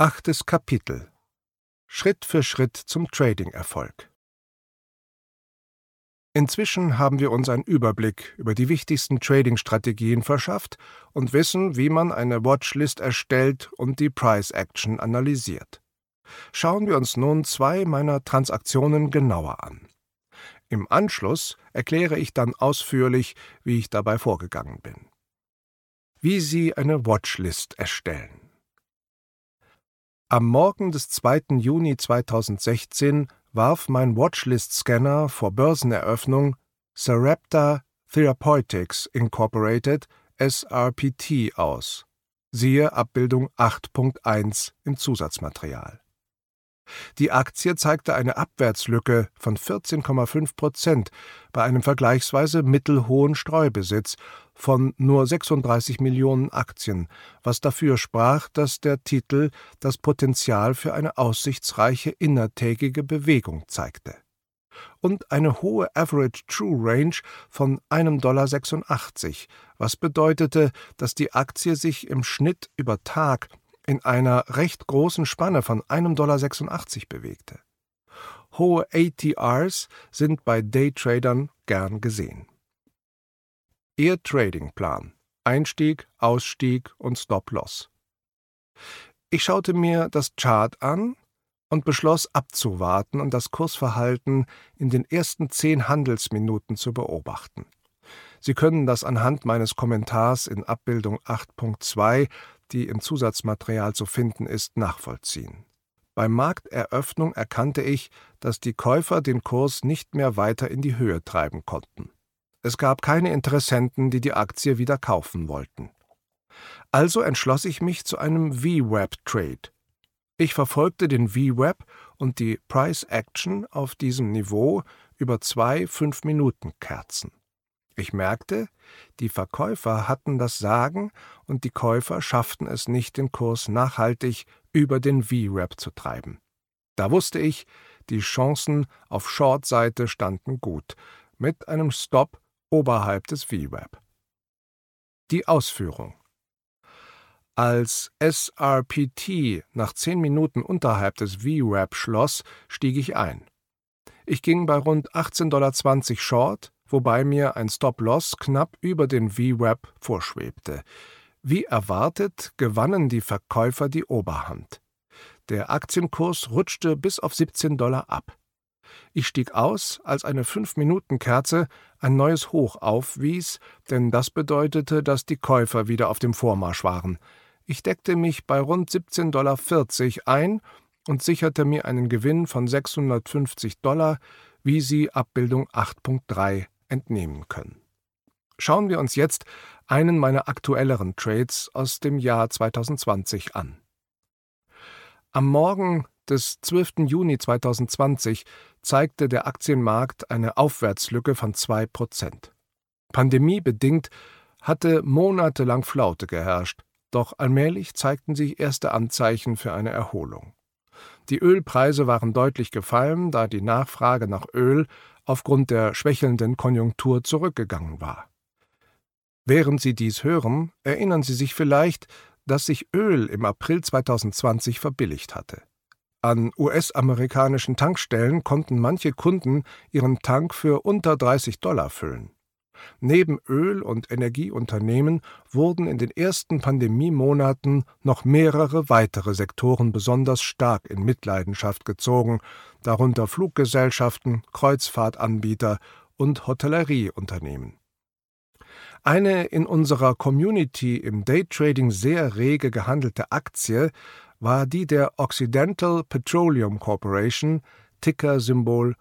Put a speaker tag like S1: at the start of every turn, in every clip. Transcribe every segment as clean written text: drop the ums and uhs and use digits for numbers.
S1: 8. Kapitel: Schritt für Schritt zum Trading-Erfolg. Inzwischen haben wir uns einen Überblick über die wichtigsten Trading-Strategien verschafft und wissen, wie man eine Watchlist erstellt und die Price-Action analysiert. Schauen wir uns nun 2 meiner Transaktionen genauer an. Im Anschluss erkläre ich dann ausführlich, wie ich dabei vorgegangen bin. Wie Sie eine Watchlist erstellen. Am Morgen des 2. Juni 2016 warf mein Watchlist-Scanner vor Börseneröffnung Sarepta Therapeutics Inc. SRPT aus. Siehe Abbildung 8.1 im Zusatzmaterial. Die Aktie zeigte eine Abwärtslücke von 14,5% bei einem vergleichsweise mittelhohen Streubesitz von nur 36 Millionen Aktien, was dafür sprach, dass der Titel das Potenzial für eine aussichtsreiche innertägige Bewegung zeigte. Und eine hohe Average True Range von $1,86, was bedeutete, dass die Aktie sich im Schnitt über Tag in einer recht großen Spanne von $1,86 bewegte. Hohe ATRs sind bei Daytradern gern gesehen. Ihr Tradingplan: Einstieg, Ausstieg und Stop-Loss. Ich schaute mir das Chart an und beschloss abzuwarten und das Kursverhalten in den ersten 10 Handelsminuten zu beobachten. Sie können das anhand meines Kommentars in Abbildung 8.2, die im Zusatzmaterial zu finden ist, nachvollziehen. Bei Markteröffnung erkannte ich, dass die Käufer den Kurs nicht mehr weiter in die Höhe treiben konnten. Es gab keine Interessenten, die die Aktie wieder kaufen wollten. Also entschloss ich mich zu einem VWAP-Trade. Ich verfolgte den VWAP und die Price-Action auf diesem Niveau über 2 5-Minuten-Kerzen. Ich merkte, die Verkäufer hatten das Sagen und die Käufer schafften es nicht, den Kurs nachhaltig über den VWAP zu treiben. Da wusste ich, die Chancen auf Short-Seite standen gut, mit einem Stop oberhalb des VWAP. Die Ausführung: Als SRPT nach 10 Minuten unterhalb des VWAP schloss, stieg ich ein. Ich ging bei rund $18,20 Short, wobei mir ein Stop-Loss knapp über den VWAP vorschwebte. Wie erwartet gewannen die Verkäufer die Oberhand. Der Aktienkurs rutschte bis auf $17 ab. Ich stieg aus, als eine 5-Minuten-Kerze ein neues Hoch aufwies, denn das bedeutete, dass die Käufer wieder auf dem Vormarsch waren. Ich deckte mich bei rund $17,40 ein und sicherte mir einen Gewinn von $650, wie Sie Abbildung 8.3 entnehmen können. Schauen wir uns jetzt einen meiner aktuelleren Trades aus dem Jahr 2020 an. Am Morgen des 12. Juni 2020 zeigte der Aktienmarkt eine Aufwärtslücke von 2%. Pandemiebedingt hatte monatelang Flaute geherrscht, doch allmählich zeigten sich erste Anzeichen für eine Erholung. Die Ölpreise waren deutlich gefallen, da die Nachfrage nach Öl aufgrund der schwächelnden Konjunktur zurückgegangen war. Während Sie dies hören, erinnern Sie sich vielleicht, dass sich Öl im April 2020 verbilligt hatte. An US-amerikanischen Tankstellen konnten manche Kunden ihren Tank für unter $30 füllen. Neben Öl- und Energieunternehmen wurden in den ersten Pandemiemonaten noch mehrere weitere Sektoren besonders stark in Mitleidenschaft gezogen, darunter Fluggesellschaften, Kreuzfahrtanbieter und Hotellerieunternehmen. Eine in unserer Community im Daytrading sehr rege gehandelte Aktie war die der Occidental Petroleum Corporation, Tickersymbol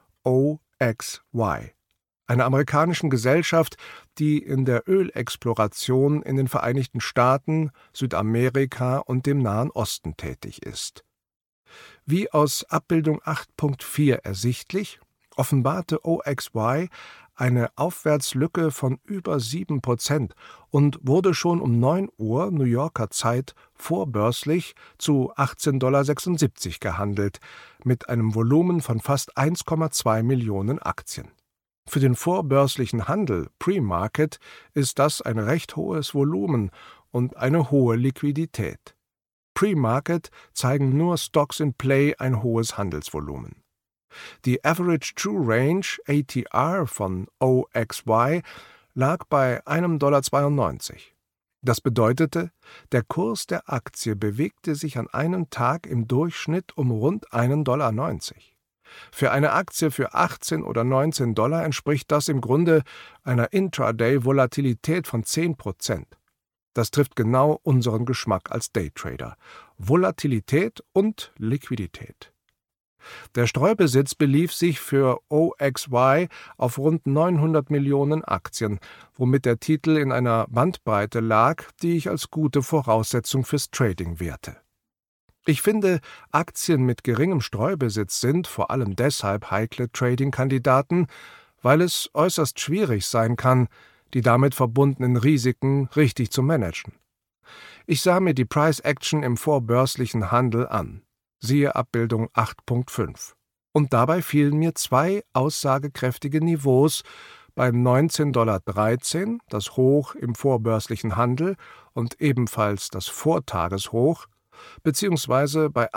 S1: OXY. Einer amerikanischen Gesellschaft, die in der Ölexploration in den Vereinigten Staaten, Südamerika und dem Nahen Osten tätig ist. Wie aus Abbildung 8.4 ersichtlich, offenbarte OXY eine Aufwärtslücke von über 7% und wurde schon um 9 Uhr New Yorker Zeit vorbörslich zu $18,76 gehandelt, mit einem Volumen von fast 1,2 Millionen Aktien. Für den vorbörslichen Handel, Pre-Market, ist das ein recht hohes Volumen und eine hohe Liquidität. Pre-Market zeigen nur Stocks in Play ein hohes Handelsvolumen. Die Average True Range ATR von OXY lag bei $1,92. Das bedeutete, der Kurs der Aktie bewegte sich an einem Tag im Durchschnitt um rund $1,90. Für eine Aktie für 18 oder $19 entspricht das im Grunde einer Intraday-Volatilität von 10%. Das trifft genau unseren Geschmack als Daytrader: Volatilität und Liquidität. Der Streubesitz belief sich für OXY auf rund 900 Millionen Aktien, womit der Titel in einer Bandbreite lag, die ich als gute Voraussetzung fürs Trading werte. Ich finde, Aktien mit geringem Streubesitz sind vor allem deshalb heikle Trading-Kandidaten, weil es äußerst schwierig sein kann, die damit verbundenen Risiken richtig zu managen. Ich sah mir die Price-Action im vorbörslichen Handel an. Siehe Abbildung 8.5. Und dabei fielen mir zwei aussagekräftige Niveaus beim $19,13, das Hoch im vorbörslichen Handel und ebenfalls das Vortageshoch, beziehungsweise bei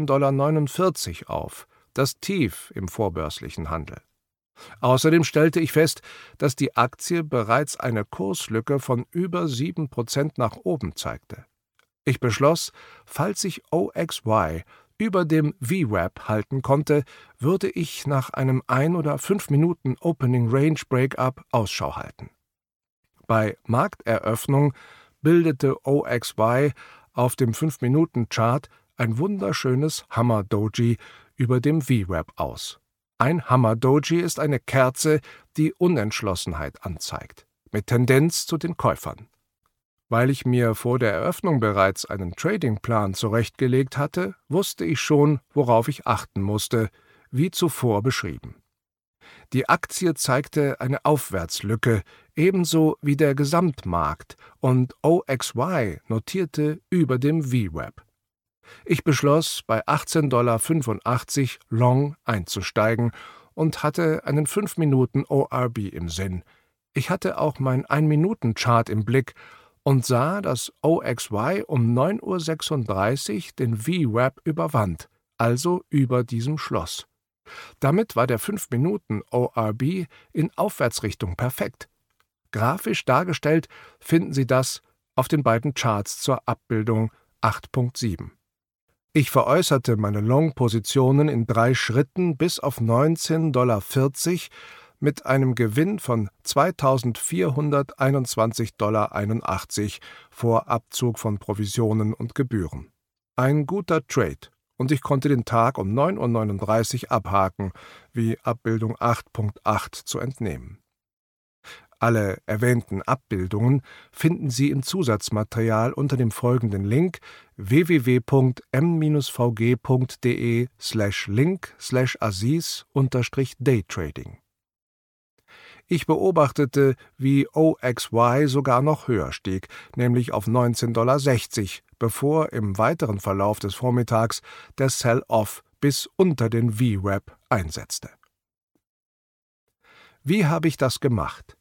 S1: $18,49 auf, das Tief im vorbörslichen Handel. Außerdem stellte ich fest, dass die Aktie bereits eine Kurslücke von über 7% nach oben zeigte. Ich beschloss, falls sich OXY über dem VWAP halten konnte, würde ich nach einem 1 oder 5 Minuten Opening Range Breakup Ausschau halten. Bei Markteröffnung bildete OXY auf dem 5-Minuten-Chart ein wunderschönes Hammer-Doji über dem VWAP aus. Ein Hammer-Doji ist eine Kerze, die Unentschlossenheit anzeigt, mit Tendenz zu den Käufern. Weil ich mir vor der Eröffnung bereits einen Tradingplan zurechtgelegt hatte, wusste ich schon, worauf ich achten musste, wie zuvor beschrieben. Die Aktie zeigte eine Aufwärtslücke, ebenso wie der Gesamtmarkt, und OXY notierte über dem VWAP. Ich beschloss, bei $18,85 Long einzusteigen und hatte einen 5 Minuten ORB im Sinn. Ich hatte auch mein 1-Minuten-Chart im Blick und sah, dass OXY um 9:36 Uhr den VWAP überwand, also über diesem Schloss. Damit war der 5-Minuten-ORB in Aufwärtsrichtung perfekt. Grafisch dargestellt finden Sie das auf den beiden Charts zur Abbildung 8.7. Ich veräußerte meine Long-Positionen in 3 Schritten bis auf $19,40 mit einem Gewinn von $2.421,81 vor Abzug von Provisionen und Gebühren. Ein guter Trade, und ich konnte den Tag um 9:39 Uhr abhaken, wie Abbildung 8.8 zu entnehmen. Alle erwähnten Abbildungen finden Sie im Zusatzmaterial unter dem folgenden Link www.m-vg.de/link/aziz-daytrading. Ich beobachtete, wie OXY sogar noch höher stieg, nämlich auf $19,60, bevor im weiteren Verlauf des Vormittags der Sell-Off bis unter den VWAP einsetzte. Wie habe ich das gemacht?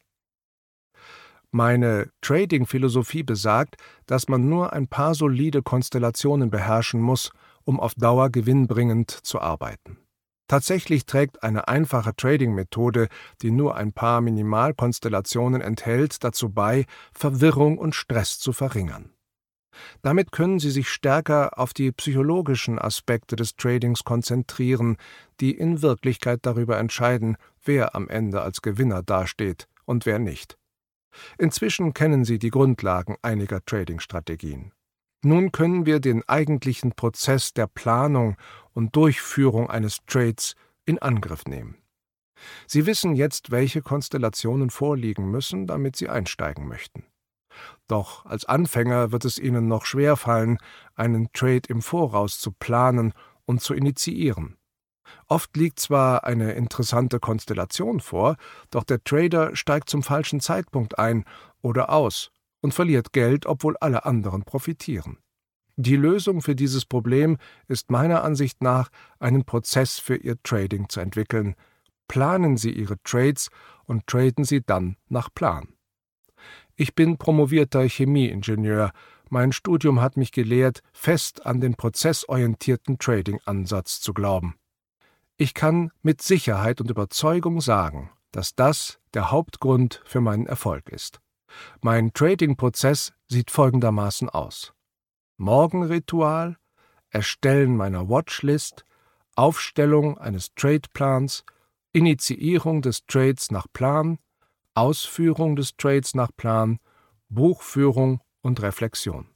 S1: Meine Trading-Philosophie besagt, dass man nur ein paar solide Konstellationen beherrschen muss, um auf Dauer gewinnbringend zu arbeiten. Tatsächlich trägt eine einfache Trading-Methode, die nur ein paar Minimalkonstellationen enthält, dazu bei, Verwirrung und Stress zu verringern. Damit können Sie sich stärker auf die psychologischen Aspekte des Tradings konzentrieren, die in Wirklichkeit darüber entscheiden, wer am Ende als Gewinner dasteht und wer nicht. Inzwischen kennen Sie die Grundlagen einiger Trading-Strategien. Nun können wir den eigentlichen Prozess der Planung und Durchführung eines Trades in Angriff nehmen. Sie wissen jetzt, welche Konstellationen vorliegen müssen, damit Sie einsteigen möchten. Doch als Anfänger wird es Ihnen noch schwerfallen, einen Trade im Voraus zu planen und zu initiieren. Oft liegt zwar eine interessante Konstellation vor, doch der Trader steigt zum falschen Zeitpunkt ein oder aus und verliert Geld, obwohl alle anderen profitieren. Die Lösung für dieses Problem ist meiner Ansicht nach, einen Prozess für Ihr Trading zu entwickeln. Planen Sie Ihre Trades und traden Sie dann nach Plan. Ich bin promovierter Chemieingenieur Mein Studium hat mich gelehrt, fest an den prozessorientierten Trading-Ansatz zu glauben. Ich kann mit Sicherheit und Überzeugung sagen, dass das der Hauptgrund für meinen Erfolg ist. Mein Trading-Prozess sieht folgendermaßen aus: Morgenritual, Erstellen meiner Watchlist, Aufstellung eines Tradeplans, Initiierung des Trades nach Plan, Ausführung des Trades nach Plan, Buchführung und Reflexion.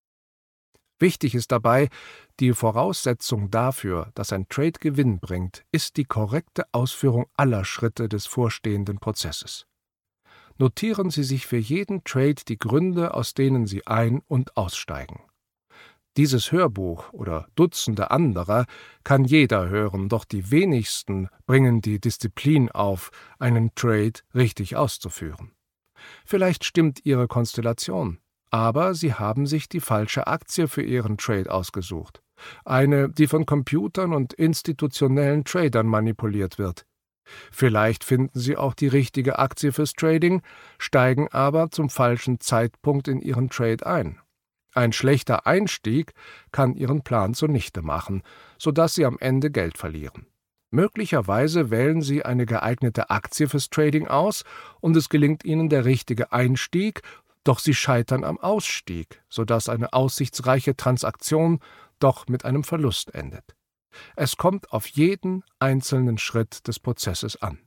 S1: Wichtig ist dabei, die Voraussetzung dafür, dass ein Trade Gewinn bringt, ist die korrekte Ausführung aller Schritte des vorstehenden Prozesses. Notieren Sie sich für jeden Trade die Gründe, aus denen Sie ein- und aussteigen. Dieses Hörbuch oder Dutzende anderer kann jeder hören, doch die wenigsten bringen die Disziplin auf, einen Trade richtig auszuführen. Vielleicht stimmt Ihre Konstellation, aber Sie haben sich die falsche Aktie für Ihren Trade ausgesucht. Eine, die von Computern und institutionellen Tradern manipuliert wird. Vielleicht finden Sie auch die richtige Aktie fürs Trading, steigen aber zum falschen Zeitpunkt in Ihren Trade ein. Ein schlechter Einstieg kann Ihren Plan zunichte machen, sodass Sie am Ende Geld verlieren. Möglicherweise wählen Sie eine geeignete Aktie fürs Trading aus und es gelingt Ihnen der richtige Einstieg, doch Sie scheitern am Ausstieg, sodass eine aussichtsreiche Transaktion doch mit einem Verlust endet. Es kommt auf jeden einzelnen Schritt des Prozesses an.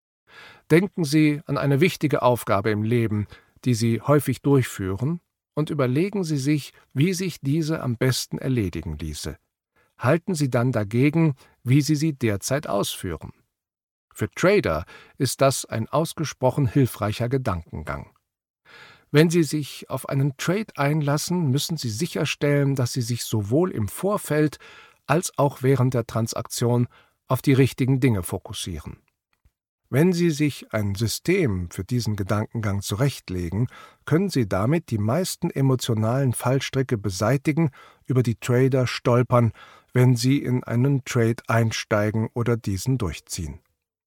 S1: Denken Sie an eine wichtige Aufgabe im Leben, die Sie häufig durchführen, und überlegen Sie sich, wie sich diese am besten erledigen ließe. Halten Sie dann dagegen, wie Sie sie derzeit ausführen. Für Trader ist das ein ausgesprochen hilfreicher Gedankengang. Wenn Sie sich auf einen Trade einlassen, müssen Sie sicherstellen, dass Sie sich sowohl im Vorfeld als auch während der Transaktion auf die richtigen Dinge fokussieren. Wenn Sie sich ein System für diesen Gedankengang zurechtlegen, können Sie damit die meisten emotionalen Fallstricke beseitigen, über die Trader stolpern, wenn sie in einen Trade einsteigen oder diesen durchziehen.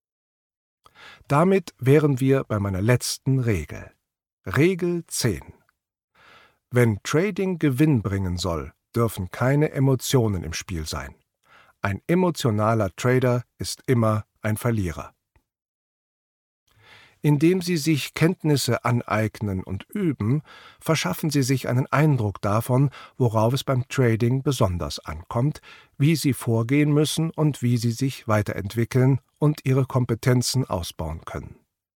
S1: Damit wären wir bei meiner letzten Regel. Regel 10. Wenn Trading Gewinn bringen soll, dürfen keine Emotionen im Spiel sein. Ein emotionaler Trader ist immer ein Verlierer. Indem Sie sich Kenntnisse aneignen und üben, verschaffen Sie sich einen Eindruck davon, worauf es beim Trading besonders ankommt, wie Sie vorgehen müssen und wie Sie sich weiterentwickeln und Ihre Kompetenzen ausbauen können.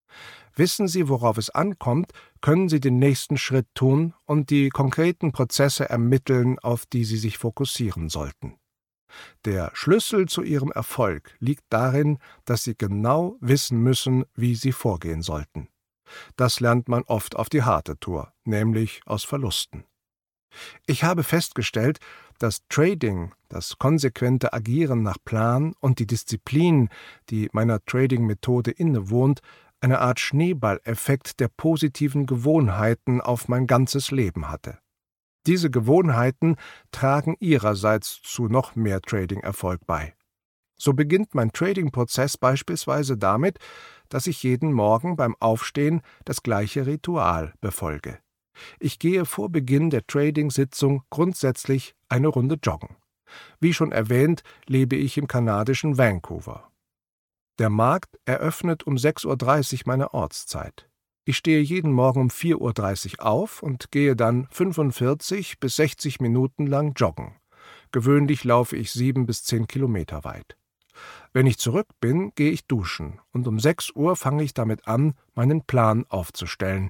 S1: Wissen Sie, worauf es ankommt, können Sie den nächsten Schritt tun und die konkreten Prozesse ermitteln, auf die Sie sich fokussieren sollten. Der Schlüssel zu Ihrem Erfolg liegt darin, dass Sie genau wissen müssen, wie Sie vorgehen sollten. Das lernt man oft auf die harte Tour, nämlich aus Verlusten. Ich habe festgestellt, dass Trading, das konsequente Agieren nach Plan und die Disziplin, die meiner Trading-Methode innewohnt, eine Art Schneeballeffekt der positiven Gewohnheiten auf mein ganzes Leben hatte. Diese Gewohnheiten tragen ihrerseits zu noch mehr Trading-Erfolg bei. So beginnt mein Trading-Prozess beispielsweise damit, dass ich jeden Morgen beim Aufstehen das gleiche Ritual befolge. Ich gehe vor Beginn der Trading-Sitzung grundsätzlich eine Runde joggen. Wie schon erwähnt, lebe ich im kanadischen Vancouver. Der Markt eröffnet um 6:30 Uhr meine Ortszeit. Ich stehe jeden Morgen um 4:30 Uhr auf und gehe dann 45 bis 60 Minuten lang joggen. Gewöhnlich laufe ich 7 bis 10 Kilometer weit. Wenn ich zurück bin, gehe ich duschen und um 6 Uhr fange ich damit an, meinen Plan aufzustellen.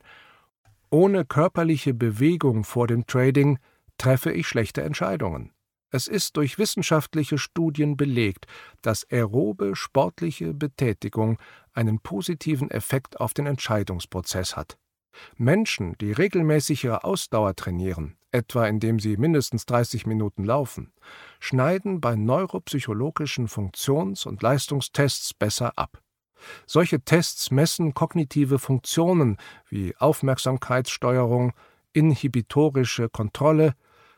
S1: Ohne körperliche Bewegung vor dem Trading treffe ich schlechte Entscheidungen. Es ist durch wissenschaftliche Studien belegt, dass aerobe sportliche Betätigung einen positiven Effekt auf den Entscheidungsprozess hat. Menschen, die regelmäßig ihre Ausdauer trainieren, etwa indem sie mindestens 30 Minuten laufen, schneiden bei neuropsychologischen Funktions- und Leistungstests besser ab. Solche Tests messen kognitive Funktionen wie Aufmerksamkeitssteuerung, inhibitorische Kontrolle,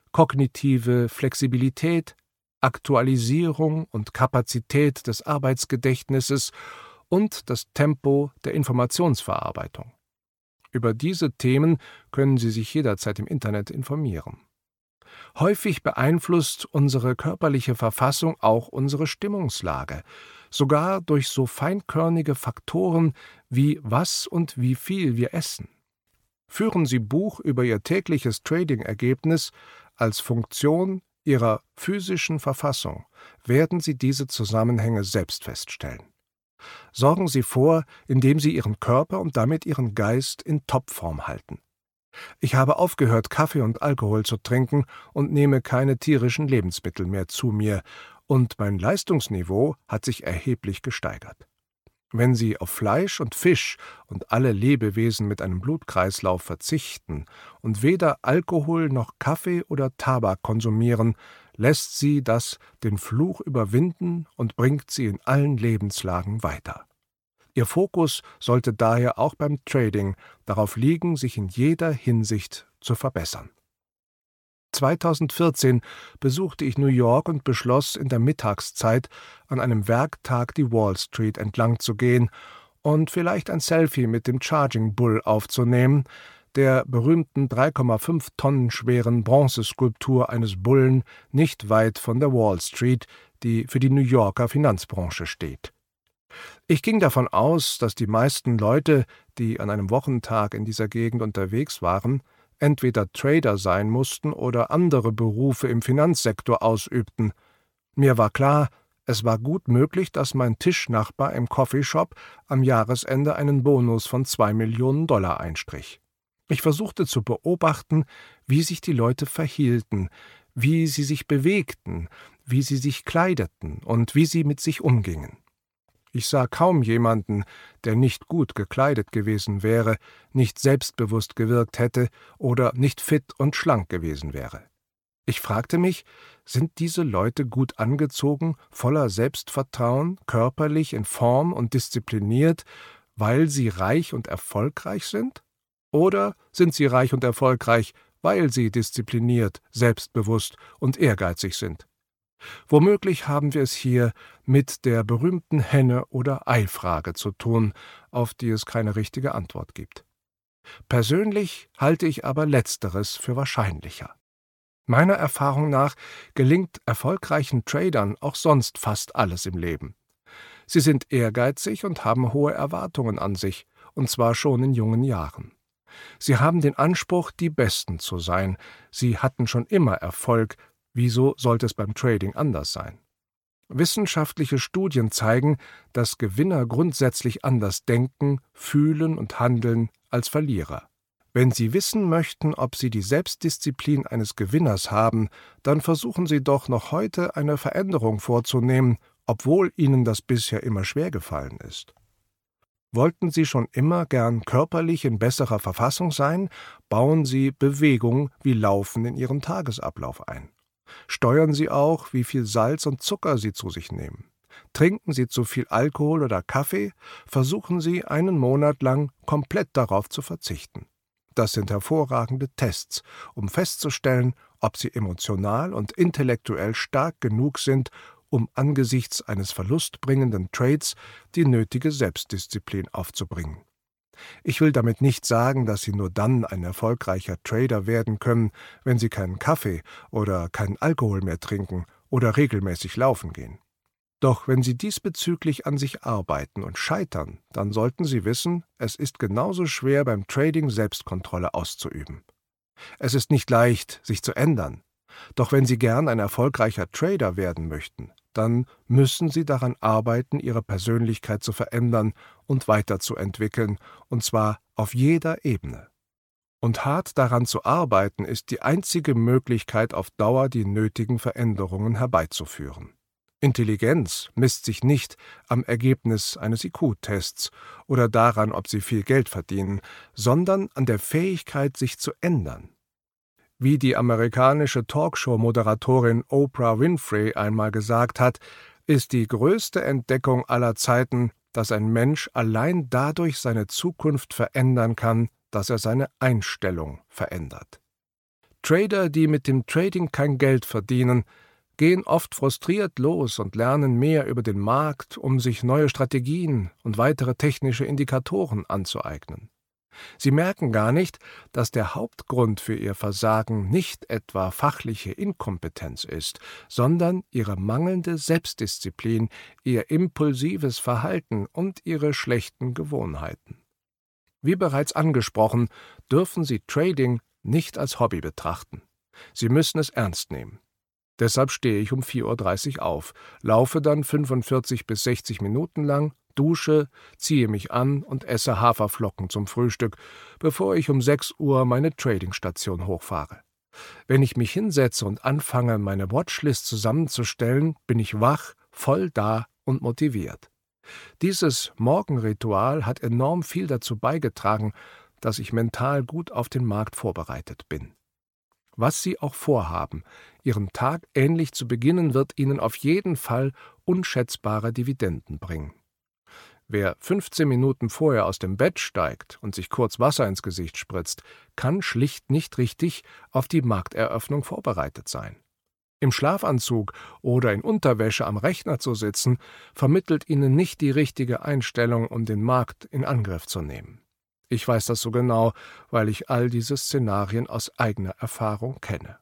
S1: kognitive Flexibilität, Aktualisierung und Kapazität des Arbeitsgedächtnisses und das Tempo der Informationsverarbeitung. Über diese Themen können Sie sich jederzeit im Internet informieren. Häufig beeinflusst unsere körperliche Verfassung auch unsere Stimmungslage, sogar durch so feinkörnige Faktoren wie was und wie viel wir essen. Führen Sie Buch über Ihr tägliches Trading-Ergebnis als Funktion Ihrer physischen Verfassung, werden Sie diese Zusammenhänge selbst feststellen. Sorgen Sie vor, indem Sie Ihren Körper und damit Ihren Geist in Topform halten. Ich habe aufgehört, Kaffee und Alkohol zu trinken und nehme keine tierischen Lebensmittel mehr zu mir, und mein Leistungsniveau hat sich erheblich gesteigert. Wenn Sie auf Fleisch und Fisch und alle Lebewesen mit einem Blutkreislauf verzichten und weder Alkohol noch Kaffee oder Tabak konsumieren, lässt Sie das den Fluch überwinden und bringt Sie in allen Lebenslagen weiter. Ihr Fokus sollte daher auch beim Trading darauf liegen, sich in jeder Hinsicht zu verbessern. 2014 besuchte ich New York und beschloss, in der Mittagszeit an einem Werktag die Wall Street entlang zu gehen und vielleicht ein Selfie mit dem Charging Bull aufzunehmen, der berühmten 3,5 Tonnen schweren Bronzeskulptur eines Bullen nicht weit von der Wall Street, die für die New Yorker Finanzbranche steht. Ich ging davon aus, dass die meisten Leute, die an einem Wochentag in dieser Gegend unterwegs waren, entweder Trader sein mussten oder andere Berufe im Finanzsektor ausübten. Mir war klar, es war gut möglich, dass mein Tischnachbar im Coffeeshop am Jahresende einen Bonus von $2 Millionen einstrich. Ich versuchte zu beobachten, wie sich die Leute verhielten, wie sie sich bewegten, wie sie sich kleideten und wie sie mit sich umgingen. Ich sah kaum jemanden, der nicht gut gekleidet gewesen wäre, nicht selbstbewusst gewirkt hätte oder nicht fit und schlank gewesen wäre. Ich fragte mich, sind diese Leute gut angezogen, voller Selbstvertrauen, körperlich in Form und diszipliniert, weil sie reich und erfolgreich sind? Oder sind sie reich und erfolgreich, weil sie diszipliniert, selbstbewusst und ehrgeizig sind? Womöglich haben wir es hier mit der berühmten Henne- oder Ei-Frage zu tun, auf die es keine richtige Antwort gibt. Persönlich halte ich aber Letzteres für wahrscheinlicher. Meiner Erfahrung nach gelingt erfolgreichen Tradern auch sonst fast alles im Leben. Sie sind ehrgeizig und haben hohe Erwartungen an sich, und zwar schon in jungen Jahren. Sie haben den Anspruch, die Besten zu sein. Sie hatten schon immer Erfolg. Wieso sollte es beim Trading anders sein? Wissenschaftliche Studien zeigen, dass Gewinner grundsätzlich anders denken, fühlen und handeln als Verlierer. Wenn Sie wissen möchten, ob Sie die Selbstdisziplin eines Gewinners haben, dann versuchen Sie doch noch heute eine Veränderung vorzunehmen, obwohl Ihnen das bisher immer schwer gefallen ist. Wollten Sie schon immer gern körperlich in besserer Verfassung sein, bauen Sie Bewegung wie Laufen in Ihren Tagesablauf ein. Steuern Sie auch, wie viel Salz und Zucker Sie zu sich nehmen. Trinken Sie zu viel Alkohol oder Kaffee, versuchen Sie einen Monat lang komplett darauf zu verzichten. Das sind hervorragende Tests, um festzustellen, ob Sie emotional und intellektuell stark genug sind, um angesichts eines verlustbringenden Trades die nötige Selbstdisziplin aufzubringen. Ich will damit nicht sagen, dass Sie nur dann ein erfolgreicher Trader werden können, wenn Sie keinen Kaffee oder keinen Alkohol mehr trinken oder regelmäßig laufen gehen. Doch wenn Sie diesbezüglich an sich arbeiten und scheitern, dann sollten Sie wissen, es ist genauso schwer beim Trading Selbstkontrolle auszuüben. Es ist nicht leicht, sich zu ändern. Doch wenn Sie gern ein erfolgreicher Trader werden möchten, dann müssen Sie daran arbeiten, Ihre Persönlichkeit zu verändern und weiterzuentwickeln, und zwar auf jeder Ebene. Und hart daran zu arbeiten, ist die einzige Möglichkeit, auf Dauer die nötigen Veränderungen herbeizuführen. Intelligenz misst sich nicht am Ergebnis eines IQ-Tests oder daran, ob Sie viel Geld verdienen, sondern an der Fähigkeit, sich zu ändern. Wie die amerikanische Talkshow-Moderatorin Oprah Winfrey einmal gesagt hat, ist die größte Entdeckung aller Zeiten, dass ein Mensch allein dadurch seine Zukunft verändern kann, dass er seine Einstellung verändert. Trader, die mit dem Trading kein Geld verdienen, gehen oft frustriert los und lernen mehr über den Markt, um sich neue Strategien und weitere technische Indikatoren anzueignen. Sie merken gar nicht, dass der Hauptgrund für ihr Versagen nicht etwa fachliche Inkompetenz ist, sondern ihre mangelnde Selbstdisziplin, ihr impulsives Verhalten und ihre schlechten Gewohnheiten. Wie bereits angesprochen, dürfen Sie Trading nicht als Hobby betrachten. Sie müssen es ernst nehmen. Deshalb stehe ich um 4:30 Uhr auf, laufe dann 45 bis 60 Minuten lang, dusche, ziehe mich an und esse Haferflocken zum Frühstück, bevor ich um 6 Uhr meine Tradingstation hochfahre. Wenn ich mich hinsetze und anfange, meine Watchlist zusammenzustellen, bin ich wach, voll da und motiviert. Dieses Morgenritual hat enorm viel dazu beigetragen, dass ich mental gut auf den Markt vorbereitet bin. Was Sie auch vorhaben, Ihren Tag ähnlich zu beginnen, wird Ihnen auf jeden Fall unschätzbare Dividenden bringen. Wer 15 Minuten vorher aus dem Bett steigt und sich kurz Wasser ins Gesicht spritzt, kann schlicht nicht richtig auf die Markteröffnung vorbereitet sein. Im Schlafanzug oder in Unterwäsche am Rechner zu sitzen, vermittelt Ihnen nicht die richtige Einstellung, um den Markt in Angriff zu nehmen. Ich weiß das so genau, weil ich all diese Szenarien aus eigener Erfahrung kenne.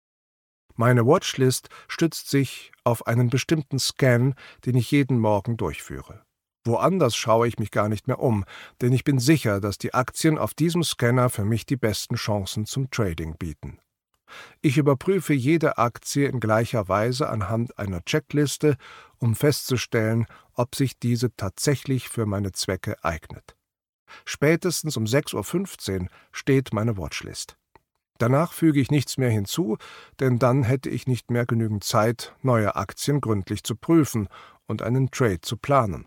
S1: Meine Watchlist stützt sich auf einen bestimmten Scan, den ich jeden Morgen durchführe. Woanders schaue ich mich gar nicht mehr um, denn ich bin sicher, dass die Aktien auf diesem Scanner für mich die besten Chancen zum Trading bieten. Ich überprüfe jede Aktie in gleicher Weise anhand einer Checkliste, um festzustellen, ob sich diese tatsächlich für meine Zwecke eignet. Spätestens um 6:15 Uhr steht meine Watchlist. Danach füge ich nichts mehr hinzu, denn dann hätte ich nicht mehr genügend Zeit, neue Aktien gründlich zu prüfen und einen Trade zu planen.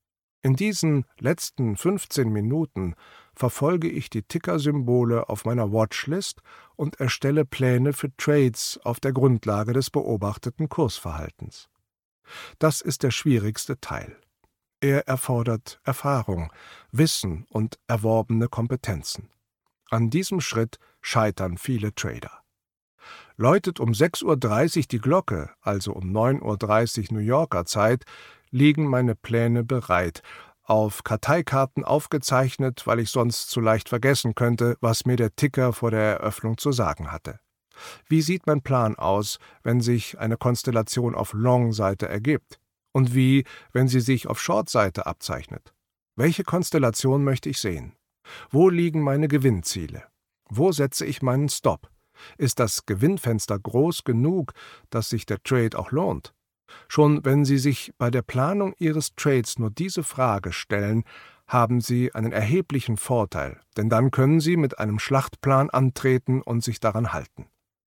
S1: In diesen letzten 15 Minuten verfolge ich die Tickersymbole auf meiner Watchlist und erstelle Pläne für Trades auf der Grundlage des beobachteten Kursverhaltens. Das ist der schwierigste Teil. Er erfordert Erfahrung, Wissen und erworbene Kompetenzen. An diesem Schritt scheitern viele Trader. Läutet um 6:30 Uhr die Glocke, also um 9:30 Uhr New Yorker Zeit, liegen meine Pläne bereit, auf Karteikarten aufgezeichnet, weil ich sonst zu leicht vergessen könnte, was mir der Ticker vor der Eröffnung zu sagen hatte. Wie sieht mein Plan aus, wenn sich eine Konstellation auf Long-Seite ergibt? Und wie, wenn sie sich auf Short-Seite abzeichnet? Welche Konstellation möchte ich sehen? Wo liegen meine Gewinnziele? Wo setze ich meinen Stop? Ist das Gewinnfenster groß genug, dass sich der Trade auch lohnt? Schon wenn Sie sich bei der Planung Ihres Trades nur diese Frage stellen, haben Sie einen erheblichen Vorteil, denn dann können Sie mit einem Schlachtplan antreten und sich daran halten.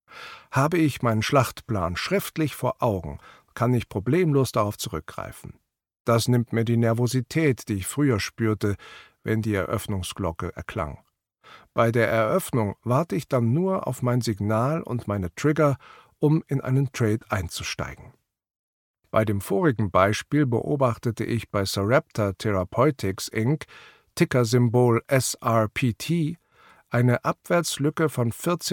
S1: Habe ich meinen Schlachtplan schriftlich vor Augen, kann ich problemlos darauf zurückgreifen. Das nimmt mir die Nervosität, die ich früher spürte, wenn die Eröffnungsglocke erklang. Bei der Eröffnung warte ich dann nur auf mein Signal und meine Trigger, um in einen Trade einzusteigen. Bei dem vorigen Beispiel beobachtete ich bei Sarepta Therapeutics Inc., Tickersymbol SRPT, eine Abwärtslücke von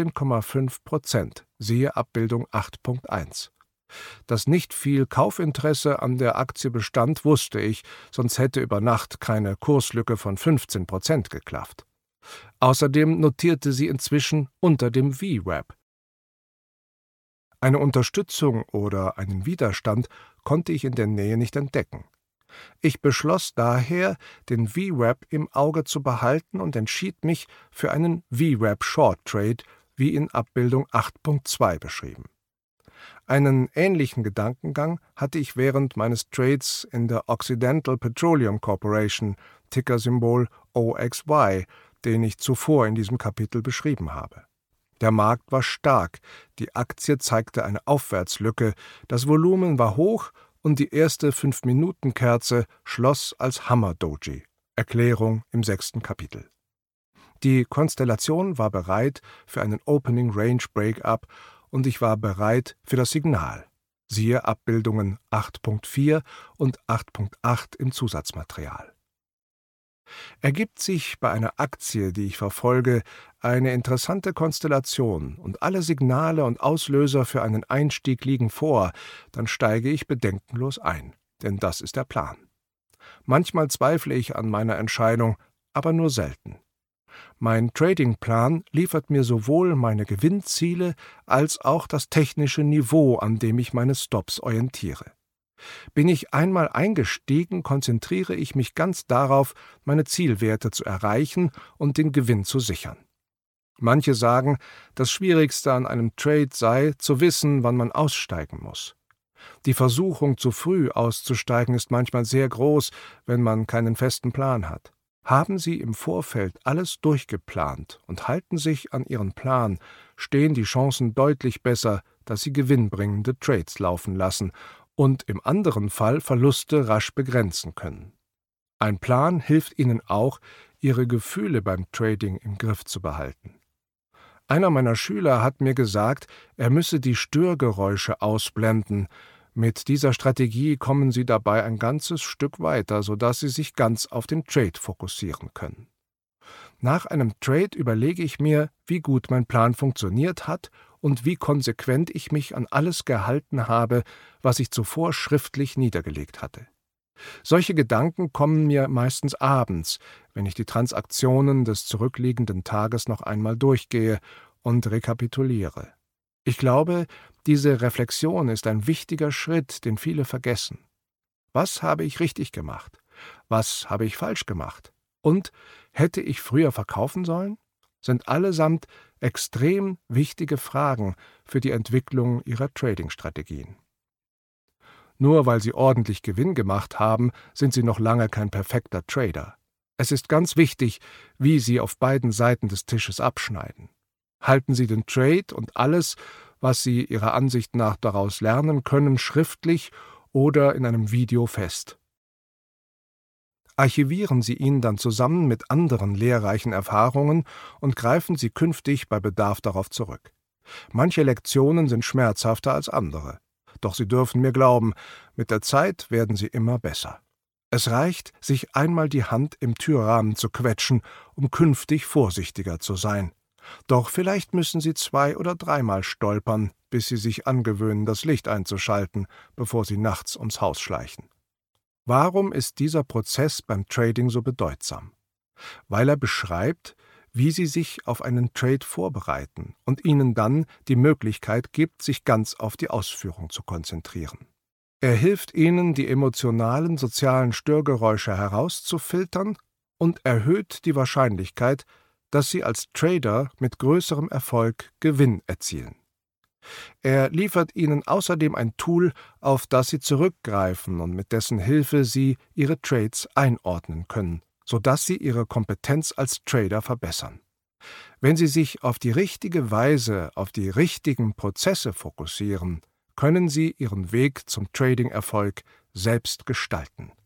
S1: 14,5%, siehe Abbildung 8.1. Dass nicht viel Kaufinteresse an der Aktie bestand, wusste ich, sonst hätte über Nacht keine Kurslücke von 15% geklafft. Außerdem notierte sie inzwischen unter dem VWAP. Eine Unterstützung oder einen Widerstand konnte ich in der Nähe nicht entdecken. Ich beschloss daher, den VWAP im Auge zu behalten und entschied mich für einen VWAP Short Trade, wie in Abbildung 8.2 beschrieben. Einen ähnlichen Gedankengang hatte ich während meines Trades in der Occidental Petroleum Corporation, Tickersymbol OXY, den ich zuvor in diesem Kapitel beschrieben habe. Der Markt war stark, die Aktie zeigte eine Aufwärtslücke, das Volumen war hoch und die erste 5-Minuten-Kerze schloss als Hammer-Doji. Erklärung im 6. Kapitel. Die Konstellation war bereit für einen Opening Range Breakup und ich war bereit für das Signal. Siehe Abbildungen 8.4 und 8.8 im Zusatzmaterial. Ergibt sich bei einer Aktie, die ich verfolge, eine interessante Konstellation und alle Signale und Auslöser für einen Einstieg liegen vor, dann steige ich bedenkenlos ein, denn das ist der Plan. Manchmal zweifle ich an meiner Entscheidung, aber nur selten. Mein Tradingplan liefert mir sowohl meine Gewinnziele als auch das technische Niveau, an dem ich meine Stops orientiere. Bin ich einmal eingestiegen, konzentriere ich mich ganz darauf, meine Zielwerte zu erreichen und den Gewinn zu sichern. Manche sagen, das Schwierigste an einem Trade sei, zu wissen, wann man aussteigen muss. Die Versuchung, zu früh auszusteigen, ist manchmal sehr groß, wenn man keinen festen Plan hat. Haben Sie im Vorfeld alles durchgeplant und halten sich an Ihren Plan, stehen die Chancen deutlich besser, dass Sie gewinnbringende Trades laufen lassen und im anderen Fall Verluste rasch begrenzen können. Ein Plan hilft Ihnen auch, Ihre Gefühle beim Trading im Griff zu behalten. Einer meiner Schüler hat mir gesagt, er müsse die Störgeräusche ausblenden. Mit dieser Strategie kommen Sie dabei ein ganzes Stück weiter, sodass Sie sich ganz auf den Trade fokussieren können. Nach einem Trade überlege ich mir, wie gut mein Plan funktioniert hat und wie konsequent ich mich an alles gehalten habe, was ich zuvor schriftlich niedergelegt hatte. Solche Gedanken kommen mir meistens abends, wenn ich die Transaktionen des zurückliegenden Tages noch einmal durchgehe und rekapituliere. Ich glaube, diese Reflexion ist ein wichtiger Schritt, den viele vergessen. Was habe ich richtig gemacht? Was habe ich falsch gemacht? Und hätte ich früher verkaufen sollen? Sind allesamt extrem wichtige Fragen für die Entwicklung Ihrer Trading-Strategien. Nur weil Sie ordentlich Gewinn gemacht haben, sind Sie noch lange kein perfekter Trader. Es ist ganz wichtig, wie Sie auf beiden Seiten des Tisches abschneiden. Halten Sie den Trade und alles, was Sie Ihrer Ansicht nach daraus lernen können, schriftlich oder in einem Video fest. Archivieren Sie ihn dann zusammen mit anderen lehrreichen Erfahrungen und greifen Sie künftig bei Bedarf darauf zurück. Manche Lektionen sind schmerzhafter als andere. Doch Sie dürfen mir glauben, mit der Zeit werden Sie immer besser. Es reicht, sich einmal die Hand im Türrahmen zu quetschen, um künftig vorsichtiger zu sein. Doch vielleicht müssen Sie 2- oder 3-mal stolpern, bis Sie sich angewöhnen, das Licht einzuschalten, bevor Sie nachts ums Haus schleichen. Warum ist dieser Prozess beim Trading so bedeutsam? Weil er beschreibt, wie Sie sich auf einen Trade vorbereiten und Ihnen dann die Möglichkeit gibt, sich ganz auf die Ausführung zu konzentrieren. Er hilft Ihnen, die emotionalen, sozialen Störgeräusche herauszufiltern und erhöht die Wahrscheinlichkeit, dass Sie als Trader mit größerem Erfolg Gewinn erzielen. Er liefert Ihnen außerdem ein Tool, auf das Sie zurückgreifen und mit dessen Hilfe Sie Ihre Trades einordnen können, sodass Sie Ihre Kompetenz als Trader verbessern. Wenn Sie sich auf die richtige Weise auf die richtigen Prozesse fokussieren, können Sie Ihren Weg zum Trading-Erfolg selbst gestalten.